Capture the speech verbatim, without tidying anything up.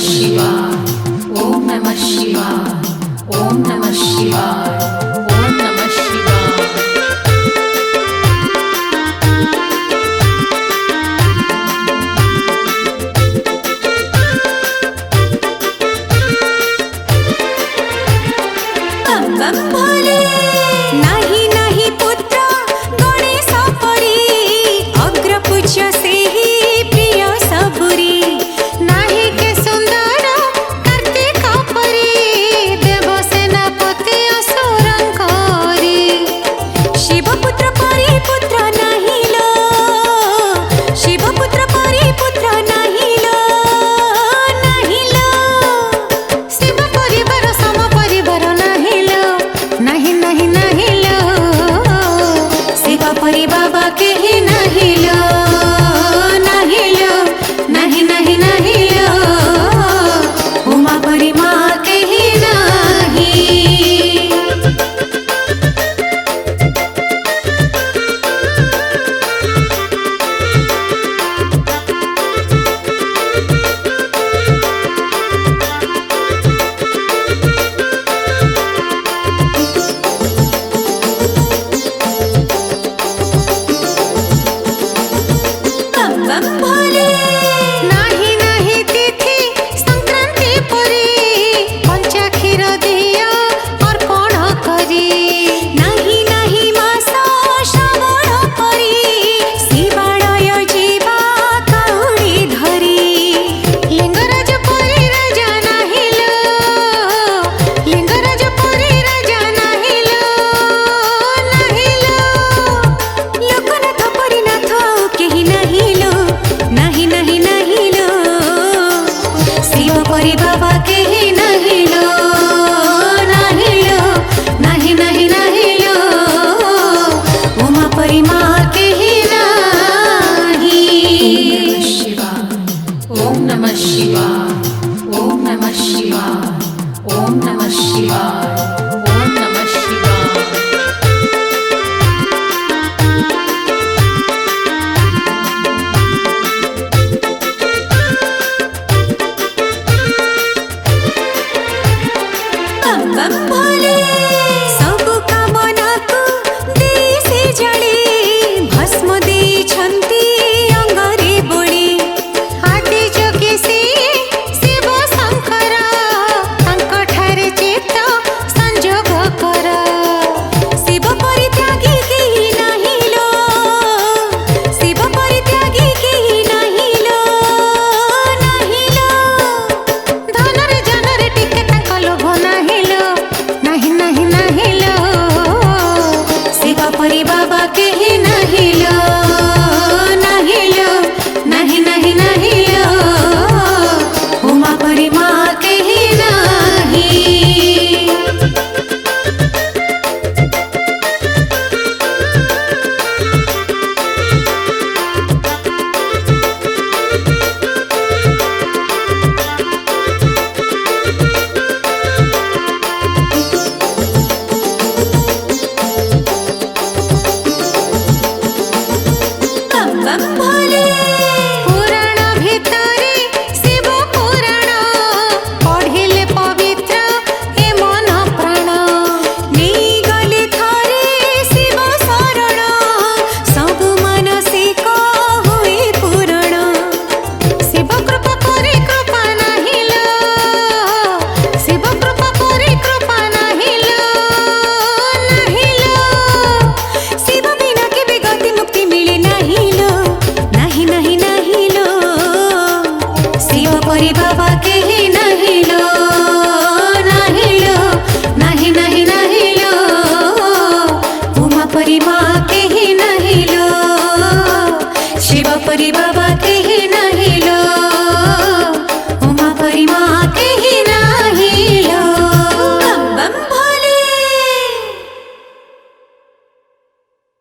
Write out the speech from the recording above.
शिवाय ओम नमः शिवाय ओम नमः शिवाय ओम नमः शिवाय। बम बम भोले नाही नाही पुत्र गणेश परी अग्रपूज्य से ही प्रिय सबुरी नाही के सुंदर कार्तिक परी देवसेनापति असुरंकरी शिवपुत्र परी पुत्र नाही लो शिवपुत्र परी पुत्र नाही लो नाही लो शिव परिवार सम परिवार नाही लो नहीं नहीं नहीं लो शिव परी बाबा के ही नहीं लो नहीं लो नहीं नहीं नहीं लो उमा परी माँ के ही नहीं। बम बम भोले नाही नाही तिथि संक्रांति परी पंचा क्षीर दिया अर्पण करी नाही नाही मास श्रावण परी शिवालय जीवा काउड़ी धरी लिंगराज परी राजा नाही लो लिंगराज परी राजा नाही लो नाही लो लोकनाथ परी नाथ केही नहीं लो नहीं नहीं नहीं लो शिव परी बाबा के ही नहीं लो नहीं लो नहीं नहीं नहीं लो उमा परी माँ के ही नहीं। शिवाय ओम नमः शिवाय ओम नमः शिवाय ओम नमः शिवाय ओम नमः शिवाय। बम बम